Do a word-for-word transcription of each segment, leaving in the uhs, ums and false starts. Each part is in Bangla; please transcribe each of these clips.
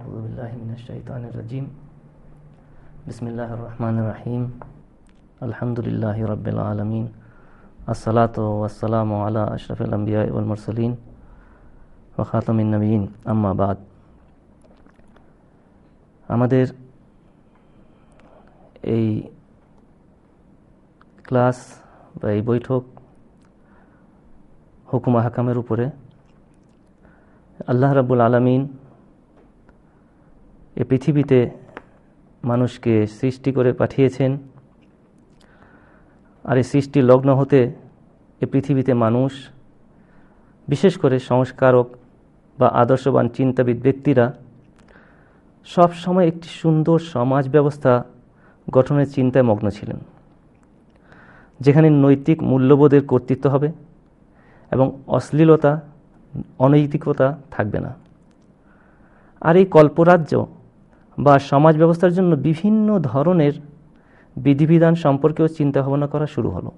أعوذ بالله من الشيطان الرجيم بسم الله الرحمن الرحيم الحمد لله رب العالمين الصلاة والسلام على أشرف الأنبياء والمرسلين وخاتم النبيين أما بعد আমাদের এই ক্লাস বা এই বৈঠক হুকুম আহকামের উপরে আল্লাহ রাব্বুল আলামিন এই পৃথিবীতে মানুষকে সৃষ্টি করে পাঠিয়েছেন, আর এই সৃষ্টি লগ্ন হতে এই পৃথিবীতে মানুষ, বিশেষ করে সংস্কারক বা আদর্শবান চিন্তাবিদ ব্যক্তিরা সব সময় একটি সুন্দর সমাজ ব্যবস্থা গঠনের চিন্তায় মগ্ন ছিলেন, যেখানে নৈতিক মূল্যবোধের কর্তৃত্ব হবে এবং অশ্লীলতা অনৈতিকতা থাকবে না। আর এই কল্পরাজ্য বা সমাজ ব্যবস্থার জন্য বিভিন্ন ধরনের বিধিবিধান সম্পর্কেও চিন্তা ভাবনা করা শুরু হলো,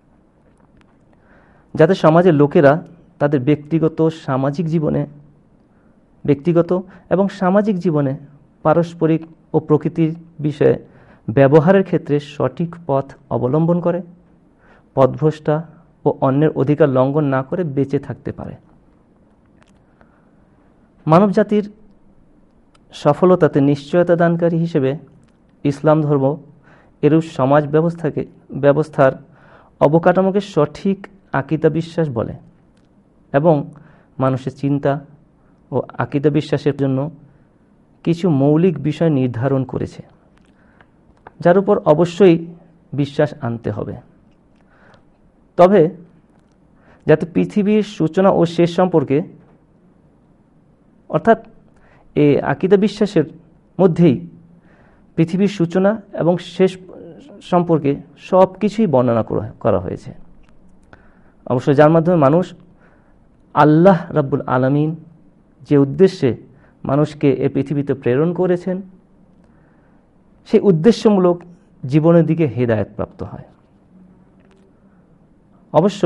যাতে সমাজের লোকেরা তাদের ব্যক্তিগত সামাজিক জীবনে ব্যক্তিগত এবং সামাজিক জীবনে পারস্পরিক ও প্রকৃতির বিষয়ে ব্যবহারের ক্ষেত্রে সঠিক পথ অবলম্বন করে, পথভ্রষ্টা ও অন্যের অধিকার লঙ্ঘন না করে বেঁচে থাকতে পারে। মানবজাতির সফলতাতে নিশ্চয়তা দানকারী হিসেবে ইসলাম ধর্ম এরূপ সমাজ ব্যবস্থাকে ব্যবস্থার অবকাঠামোকে সঠিক আকীদা বিশ্বাস বলে এবং মানুষের চিন্তা ও আকীদা বিশ্বাসের জন্য কিছু মৌলিক বিষয় নির্ধারণ করেছে, যার উপর অবশ্যই বিশ্বাস আনতে হবে। তবে যাতে পৃথিবীর সূচনা ও শেষ সম্পর্কে, অর্থাৎ এই আকীদা বিশ্বাসের মধ্যেই পৃথিবীর সূচনা এবং শেষ সম্পর্কে সব কিছুই বর্ণনা করা হয়েছে, অবশ্য যার মাধ্যমে মানুষ আল্লাহ রাব্বুল আলামিন যে উদ্দেশ্যে মানুষকে এ পৃথিবীতে প্রেরণ করেছেন সেই উদ্দেশ্যমূলক জীবনের দিকে হেদায়েত প্রাপ্ত হয়। অবশ্য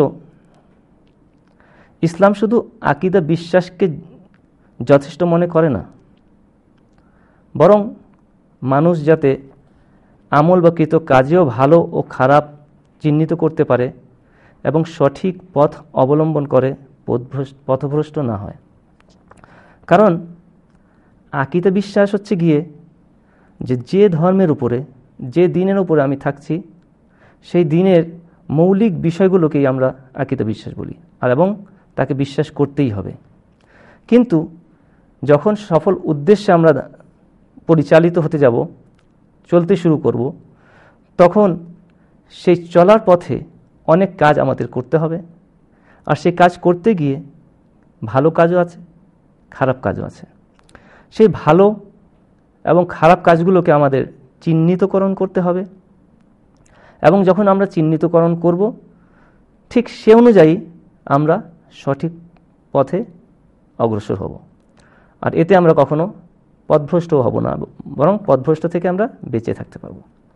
ইসলাম শুধু আকীদা বিশ্বাসকে যথেষ্ট মনে করে না, বরং মানুষ যাতে আমল বা কৃত কাজেও ভালো ও খারাপ চিহ্নিত করতে পারে এবং সঠিক পথ অবলম্বন করে পথভ্রষ্ট না হয়। কারণ আকীদা বিশ্বাস হচ্ছে গিয়ে যে যে ধর্মের উপরে, যে দিনের উপরে আমি থাকছি সেই দিনের মৌলিক বিষয়গুলোকেই আমরা আকীদা বিশ্বাস বলি, আর এবং তাকে বিশ্বাস করতেই হবে। কিন্তু যখন সফল উদ্দেশ্যে আমরা পরিচালিত হতে যাব, চলতে শুরু করব, তখন সেই চলার পথে অনেক কাজ আমাদের করতে হবে, আর সেই কাজ করতে গিয়ে ভালো কাজও আছে, খারাপ কাজও আছে। সেই ভালো এবং খারাপ কাজগুলোকে আমাদের চিহ্নিতকরণ করতে হবে, এবং যখন আমরা চিহ্নিতকরণ করব ঠিক সে অনুযায়ী আমরা সঠিক পথে অগ্রসর হব, আর এতে আমরা কখনো পথভ্রষ্টও হব না, বরং পথভ্রষ্ট থেকে আমরা বেঁচে থাকতে পারব।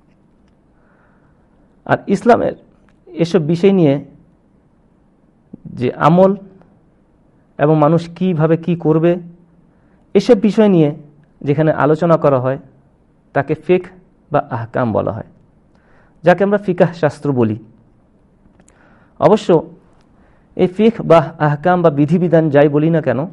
আর ইসলামের এসব বিষয় নিয়ে যে আমল এবং মানুষ কিভাবে কি করবে এসব বিষয় নিয়ে যেখানে আলোচনা করা হয় তাকে ফিকহ বা আহকাম বলা হয়, যাকে আমরা ফিকাহ শাস্ত্র বলি। অবশ্য এই ফিকহ বা আহকাম বা বিধিবিধান যাই বলি না কেন,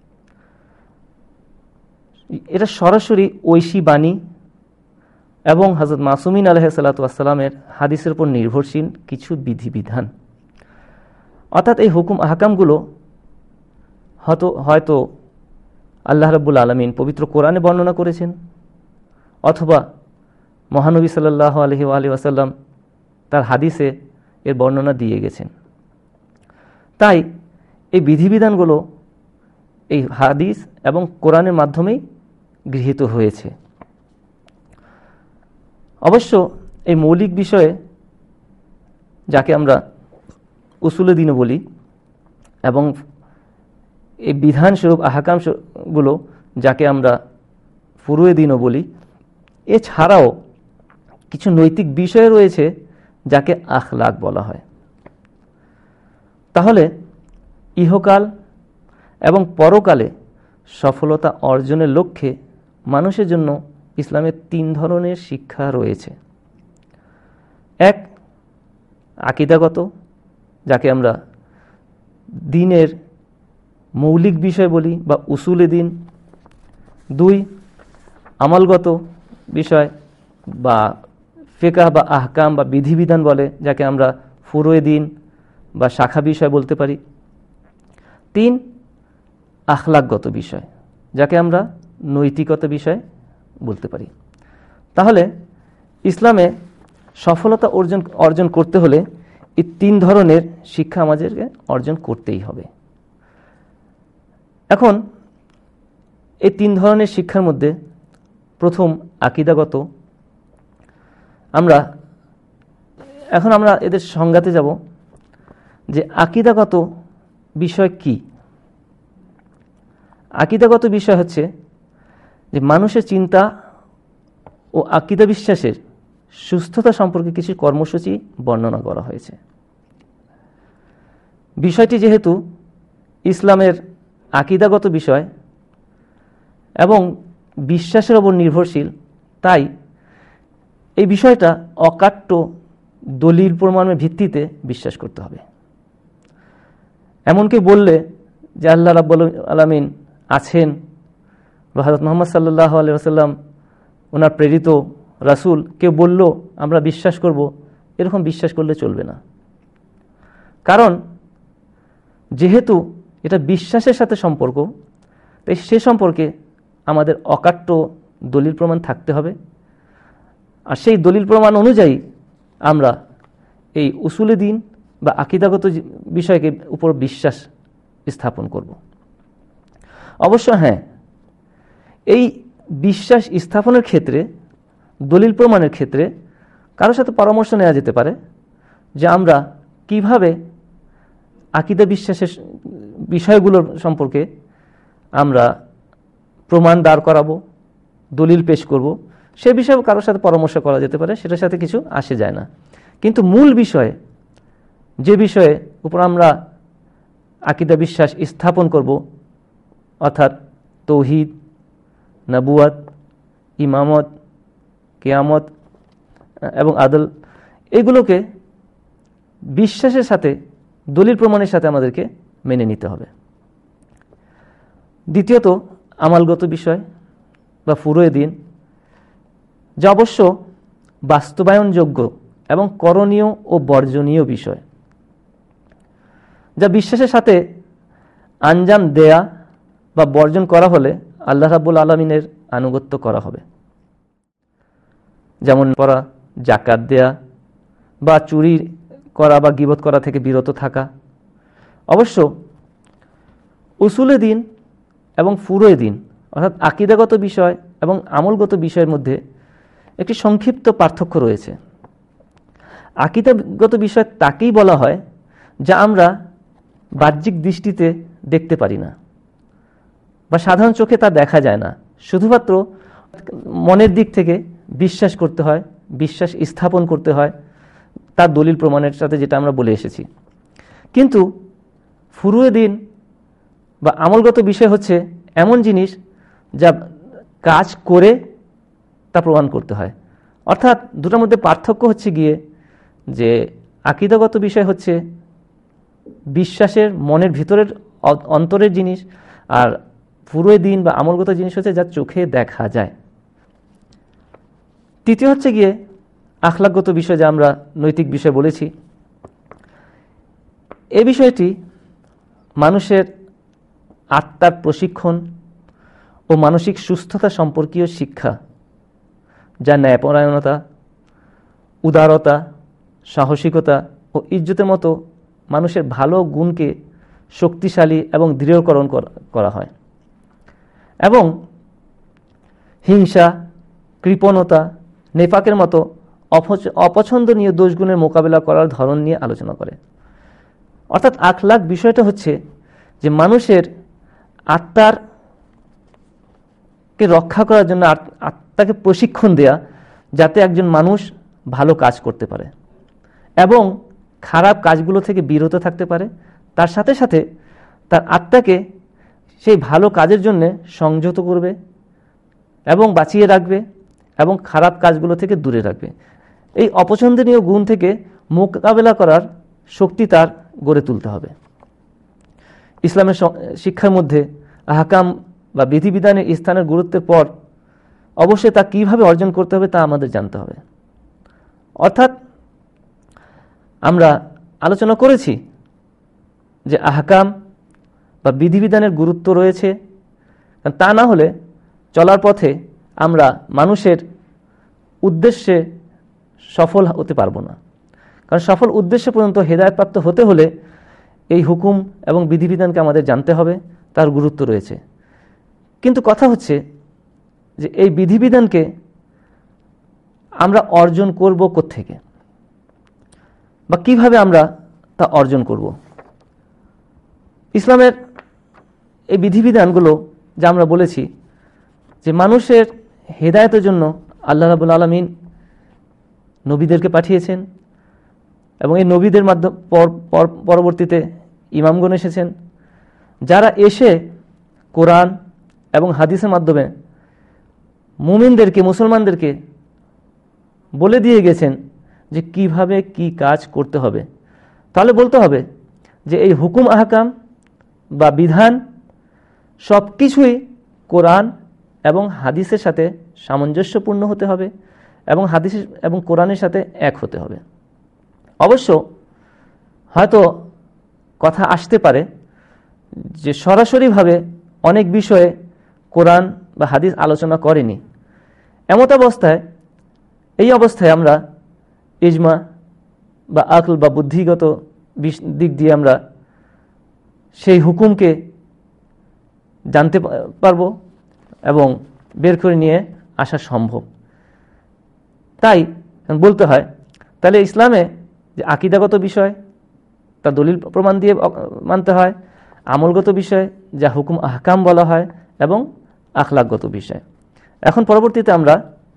এটা সরাসরি ঐশী বাণী এবং হযরত মাসুমিন আলাইহিসসালাতু ওয়াসসালামের হাদিসের উপর নির্ভরশীল কিছু বিধিবিধান। অর্থাৎ এই হুকুম আহকামগুলো হয়তো হয়তো আল্লাহ রাব্বুল আলামিন পবিত্র কোরআনে বর্ণনা করেছেন, অথবা মহানবী সাল্লাল্লাহু আলাইহি ওয়া আলিহি ওয়াসাল্লাম তার হাদিসে এর বর্ণনা দিয়ে গেছেন। তাই এই বিধিবিধানগুলো এই হাদিস এবং কোরআনের মাধ্যমেই গৃহীত হয়েছে। অবশ্য এই মৌলিক বিষয়ে, যাকে আমরা উসুলে দ্বীন বলি, এবং এই বিধানস্বরূপ আহকামগুলো যাকে আমরা ফুরুয়ে দ্বীন বলি, এছাড়াও কিছু নৈতিক বিষয় রয়েছে যাকে আখলাক বলা হয়। তাহলে ইহকাল এবং পরকালে সফলতা অর্জনের লক্ষ্যে মানুষের জন্য ইসলামের তিন ধরনের শিক্ষা রয়েছে। এক, আকীদাগত, যাকে আমরা দ্বীনের মৌলিক বিষয় বলি বা উসুলে দ্বীন। দুই, আমালগত বিষয় বা ফিকহ বা আহকাম বা বিধিবিধান বলে, যাকে আমরা ফুরুয়ে দ্বীন বা শাখা বিষয় বলতে পারি। তিন, আখলাকগত বিষয়, যাকে আমরা নৈতিকতা বিষয় বলতে পারি। তাহলে ইসলামে সফলতা অর্জন অর্জন করতে হলে এই তিন ধরনের শিক্ষা আমাদেরকে অর্জন করতেই হবে। এখন এই তিন ধরনের শিক্ষার মধ্যে প্রথম আকীদাগত, আমরা এখন আমরা এদের সংজ্ঞাতে যাব যে আকীদাগত বিষয় কি। আকীদাগত বিষয় হচ্ছে যে মানুষের চিন্তা ও আকীদা বিশ্বাসের সুস্থতা সম্পর্কে কিছু কর্মসূচি বর্ণনা করা হয়েছে। বিষয়টি যেহেতু ইসলামের আকীদাগত বিষয় এবং বিশ্বাসের উপর নির্ভরশীল, তাই এই বিষয়টা অকাট্য দলিল প্রমাণের ভিত্তিতে বিশ্বাস করতে হবে। এমনকি বললে যে আল্লাহ রাব্বুল আলামিন আছেন বা হযরত মুহাম্মদ সাল্লাল্লাহু আলাইহি ওয়াসাল্লাম ওনার প্রেরিত রাসূল, কেউ বলল আমরা বিশ্বাস করব, এরকম বিশ্বাস করলে চলবে না। কারণ যেহেতু এটা বিশ্বাসের সাথে সম্পর্ক, তাই সে সম্পর্কে আমাদের অকাট্য দলিল প্রমাণ থাকতে হবে। আর সেই দলিল প্রমাণ অনুযায়ী আমরা এই উসুলে দ্বীন বা আকীদাগত বিষয়কে উপর বিশ্বাস স্থাপন করব। অবশ্য হ্যাঁ, এই বিশ্বাস স্থাপনের ক্ষেত্রে, দলিল প্রমাণের ক্ষেত্রে কারোর সাথে পরামর্শ নেওয়া যেতে পারে যে আমরা কিভাবে আকীদা বিশ্বাসের বিষয়গুলোর সম্পর্কে আমরা প্রমাণ দাঁড় করাবো, দলিল পেশ করব, সে বিষয়ে কারোর সাথে পরামর্শ করা যেতে পারে, সেটার সাথে কিছু আসে যায় না। কিন্তু মূল বিষয়ে, যে বিষয়ে উপর আমরা আকীদা বিশ্বাস স্থাপন করব, অর্থাৎ তৌহিদ, নবুয়াত, ইমামত, কিয়ামত এবং আদল, এগুলোকে বিশ্বাসের সাথে, দলিল প্রমাণের সাথে আমাদেরকে মেনে নিতে হবে। দ্বিতীয়ত, আমালগত বিষয় বা ফুরুয়ে দ্বীন, যা অবশ্য বাস্তবায়নযোগ্য এবং করণীয় ও বর্জনীয় বিষয়, যা বিশ্বাসের সাথে আঞ্জাম দেয়া বা বর্জন করা হলে আল্লাহ রাব্বুল আলামিনের আনুগত্য করা হবে। যেমন পড়া, জাকাত দেয়া বা চুরি করা বা গীবত করা থেকে বিরত থাকা। অবশ্য উসুলে দ্বীন এবং ফুরুয়ে দ্বীন অর্থাৎ আকীদাগত বিষয় এবং আমলগত বিষয়ের মধ্যে একটি সংক্ষিপ্ত পার্থক্য রয়েছে। আকীদাগত বিষয় তাকেই বলা হয় যা আমরা বাহ্যিক দৃষ্টিতে দেখতে পারি না বা সাধারণ চোখে তা দেখা যায় না, শুধুমাত্র মনের দিক থেকে বিশ্বাস করতে হয়, বিশ্বাস স্থাপন করতে হয় তার দলিল প্রমাণের সাথে, যেটা আমরা বলে এসেছি। কিন্তু ফুরুয়ে দ্বীন বা আমলগত বিষয় হচ্ছে এমন জিনিস যা কাজ করে তা প্রমাণ করতে হয়। অর্থাৎ দুটোর মধ্যে পার্থক্য হচ্ছে গিয়ে যে আকীদাগত বিষয় হচ্ছে বিশ্বাসের মনের ভিতরের অন্তরের জিনিস, আর ফুরুয়ে দ্বীন বা আমলগত জিনিস হচ্ছে যা চোখে দেখা যায়। তৃতীয় হচ্ছে গিয়ে আখলাকগত বিষয়, যা আমরা নৈতিক বিষয় বলেছি। এই বিষয়টি মানুষের আত্মার প্রশিক্ষণ ও মানসিক সুস্থতা সম্পর্কীয় শিক্ষা, যা ন্যায়পরায়ণতা, উদারতা, সাহসিকতা ও ইজ্জতের মতো মানুষের ভালো গুণকে শক্তিশালী এবং দৃঢ়করণ করা হয় এবং হিংসা, কৃপণতা, নেফাকের মতো অপছন্দনীয় দোষগুণের মোকাবেলা করার ধরন নিয়ে আলোচনা করে। অর্থাৎ আখলাক বিষয়টা হচ্ছে যে মানুষের আত্মার কে রক্ষা করার জন্য আত্মাকে প্রশিক্ষণ দেয়া, যাতে একজন মানুষ ভালো কাজ করতে পারে এবং খারাপ কাজগুলো থেকে বিরত থাকতে পারে, তার সাথে সাথে তার আত্মাকে সেই ভালো কাজের জন্য সংযত করবে এবং বাঁচিয়ে রাখবে এবং খারাপ কাজগুলো থেকে দূরে রাখবে। এই অপছন্দনীয় গুণ থেকে মোকাবেলা করার শক্তি তার গড়ে তুলতে হবে। ইসলামের শিক্ষার মধ্যে আহকাম বা বিধিবিধানের স্থানের গুরুত্বের পর অবশ্যই তা কীভাবে অর্জন করতে হবে তা আমাদের জানতে হবে। অর্থাৎ আমরা আলোচনা করেছি যে আহকাম বা বিধিবিধানের গুরুত্ব রয়েছে, তা না হলে চলার পথে আমরা মানুষের উদ্দেশ্যে সফল হতে পারবো না। কারণ সফল উদ্দেশ্য পর্যন্ত হেদায়েতপ্রাপ্ত হতে হলে এই হুকুম এবং বিধিবিধানকে আমাদের জানতে হবে, তার গুরুত্ব রয়েছে। কিন্তু কথা হচ্ছে যে এই বিধিবিধানকে আমরা অর্জন করব কোত্থেকে বা কিভাবে আমরা তা অর্জন করব। ইসলামের এই বিধিবিধানগুলো যা আমরা বলেছি যে মানুষের হেদায়েতের জন্য আল্লাহ রাব্বুল আলামিন নবীদেরকে পাঠিয়েছেন এবং এই নবীদের মাধ্যম পরবর্তীতে ইমামগণ এসেছেন, যারা এসে কোরআন এবং হাদিসের মাধ্যমে মুমিনদেরকে, মুসলমানদেরকে বলে দিয়ে গেছেন যে কিভাবে কি কাজ করতে হবে। তাহলে বলতে হবে যে এই হুকুম আহকাম বা বিধান সব কিছুই কোরআন এবং হাদিসের সাথে সামঞ্জস্যপূর্ণ হতে হবে এবং হাদিস এবং কোরআনের সাথে এক হতে হবে। অবশ্য হয়তো কথা আসতে পারে যে সরাসরিভাবে অনেক বিষয়ে কোরআন বা হাদিস আলোচনা করেনি। এমত অবস্থায় এই অবস্থায় আমরা ইজমা বা আকল বা বুদ্ধিগত দিক দিয়ে আমরা সেই হুকুমকে জানতে পারবো এবং বের করে নিয়ে আসা সম্ভব। তাই বলতে হয় তাহলে ইসলামে যে আকীদাগত বিষয় তা দলিল প্রমাণ দিয়ে মানতে হয়, আমলগত বিষয় যা হুকুম আহকাম বলা হয় এবং আখলাকগত বিষয়। এখন পরবর্তীতে আমরা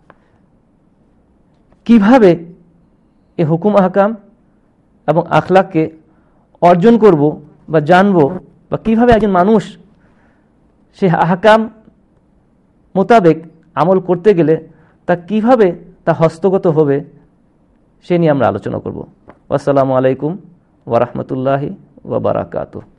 কিভাবে এই হুকুম আহকাম এবং আখলাককে অর্জন করব বা জানব বা কিভাবে একজন মানুষ সেই আহকাম মোতাবেক আমল করতে গেলে তা কিভাবে তা হস্তগত হবে সে নিয়ে আমরা আলোচনা করব। আসসালামু আলাইকুম ওয়া রাহমাতুল্লাহি ওয়া বারাকাতুহু।